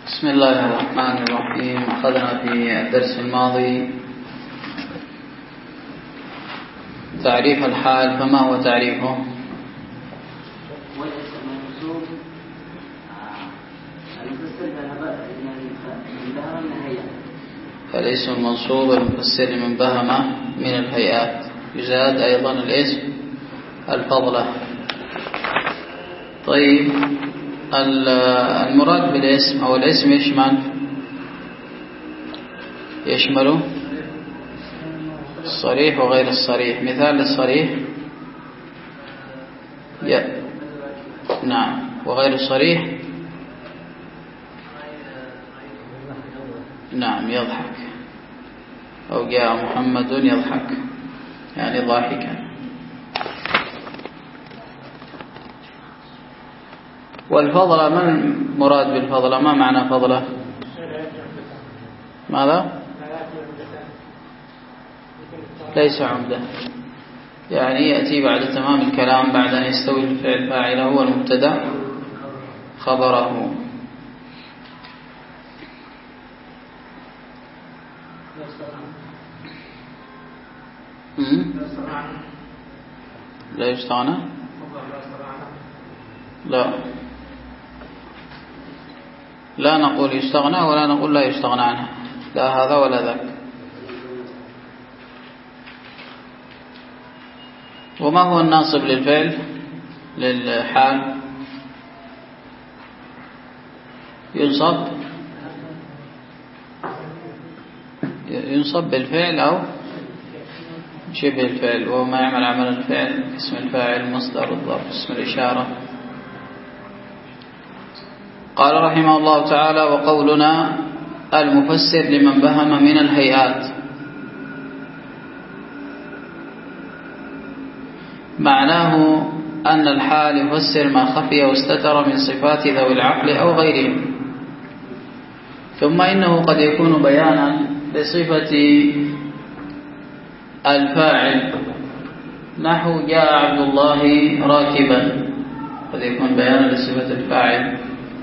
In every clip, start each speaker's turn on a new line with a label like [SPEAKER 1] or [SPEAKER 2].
[SPEAKER 1] بسم الله الرحمن الرحيم. أخذنا في الدرس الماضي تعريف الحال، فما هو تعريفه؟ الاسم المنصوب المفسر من بهمة من الهيئات. يزاد أيضا الاسم الفضلة. طيب، المراد بالاسم أو الاسم يشمل الصريح وغير الصريح. مثال للصريح نعم، وغير الصريح نعم يضحك، أو جاء محمد يضحك يعني ضاحكا. والفضلة، ما المراد بالفضلة؟ ما معنى فضلة؟ ماذا؟ ليس عمدة، يعني يأتي بعد تمام الكلام، بعد أن يستوي الفعل فاعله والمبتدأ خبره. لا يستغنى؟ لا نقول يستغنى ولا نقول لا يستغنى عنها، لا هذا ولا ذاك. وما هو الناصب للفعل للحال؟ ينصب بالفعل أو شبه الفعل، وهو ما يعمل عمل الفعل، اسم الفاعل، مصدر الظرف، اسم الإشارة. قال رحمه الله تعالى: وقولنا المفسر لمن بهم من الهيئات، معناه أن الحال يفسر ما خفي واستتر من صفات ذوي العقل أو غيرهم. ثم إنه قد يكون بيانا لصفة الفاعل، نحو جاء عبد الله راكبا، قد يكون بيانا لصفة الفاعل.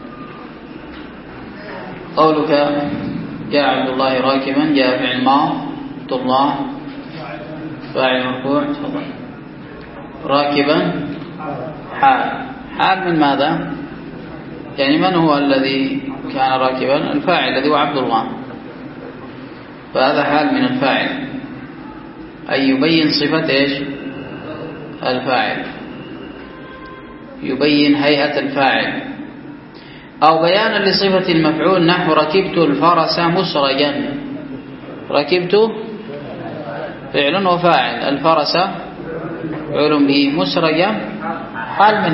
[SPEAKER 1] قولك جاء عبد الله راكبا، جاء فعل ماض، عبد الله فاعل مرفوع، راكبا حال من ماذا؟ يعني من هو الذي كان راكبا؟ الفاعل الذي هو عبد الله، فهذا حال من الفاعل، أي يبين صفة الفاعل، يبين هيئة الفاعل. أو بيانا لصفة المفعول، نحو ركبت الفرس مسرجا. ركبت فعل وفاعل، الفرس فعل به، مسرجا حال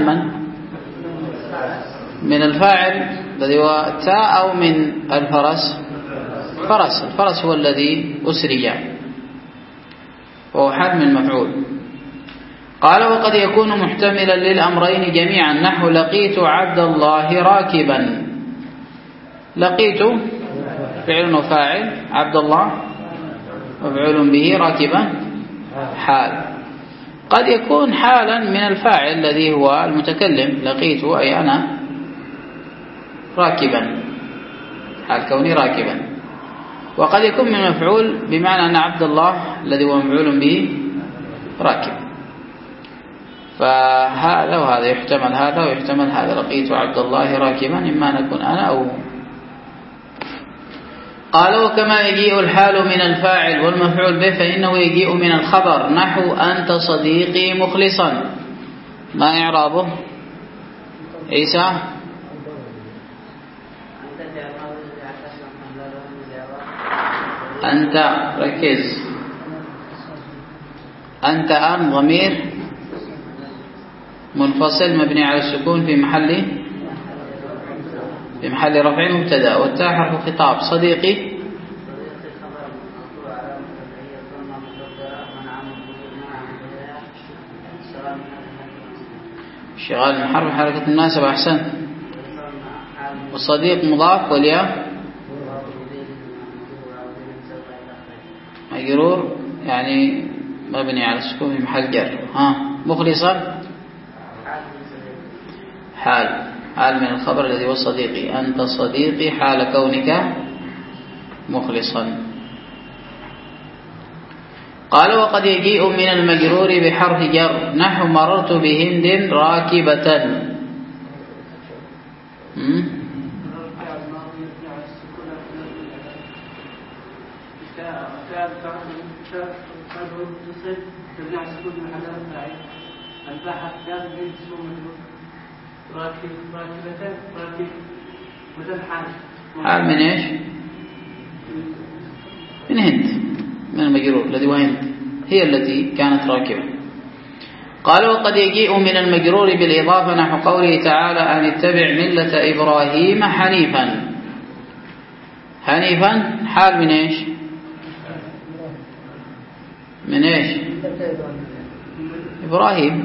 [SPEAKER 1] من الفاعل الذي هو تاء، أو من الفرس؟ الفرس هو الذي أسرج، وهو حال من مفعول. قال: وقد يكون محتملا للأمرين جميعا، نحو لقيت عبد الله راكبا. لقيت فعل وفاعل، عبد الله مفعول به، راكبا حال. قد يكون حالا من الفاعل الذي هو المتكلم، لقيت أي أنا راكبا، حال كوني راكبا. وقد يكون من مفعول بمعنى أن عبد الله الذي هو مفعول به راكب. فهذا وهذا يحتمل، هذا ويحتمل هذا، لقيت عبد الله راكبا، إما نكون أنا أو. قال: وكما يجيء الحال من الفاعل والمفعول به، فإنه يجيء من الخبر، نحو أنت صديقي مخلصا. ما إعرابه؟ عيسى؟ أنت، ركز، أنت أن ضمير منفصل مبني على السكون في محل رفع مبتدا، والتاء حرف خطاب. صديقي شغال محرف حركة المناسبة، أحسن. والصديق مضاف، والياء مجرور يعني مبني على السكون في محل جر. مخلصا حال حال من الخبر الذي هو صديقي، أنت صديقي حال كونك مخلصا. قال وقد يجيء من المجرور بحرف جر نحو مررت بهند راكبة. حال من ايش؟ من هند، من المجرور الذي هو هند، هي التي كانت راكبة. قال وقد يجيء من المجرور بالإضافة نحو قوله تعالى أن اتبع ملة إبراهيم حنيفا. حنيفا حال من ايش؟ من ايش؟ إبراهيم.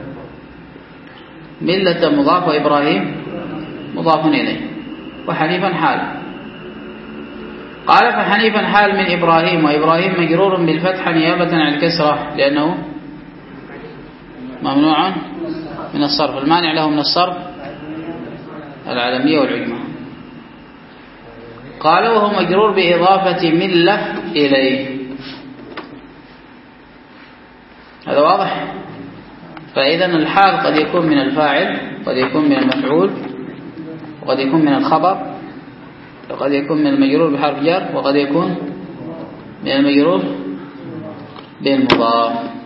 [SPEAKER 1] ملة مضاف وإبراهيم مضاف إليه، وحنيفا حال. قال فحنيفا حال من إبراهيم، وإبراهيم مجرور بالفتح نيابة عن الكسرة لأنه ممنوع من الصرف. المانع له من الصرف العلمية والعجمة. قال وهو مجرور بإضافة ملة إليه. هذا واضح؟ فإذا الحال قد يكون من الفاعل، قد يكون من المفعول، وقد يكون من الخبر، وقد يكون من المجرور بحرف جر، وقد يكون من المجرور بالمضاف.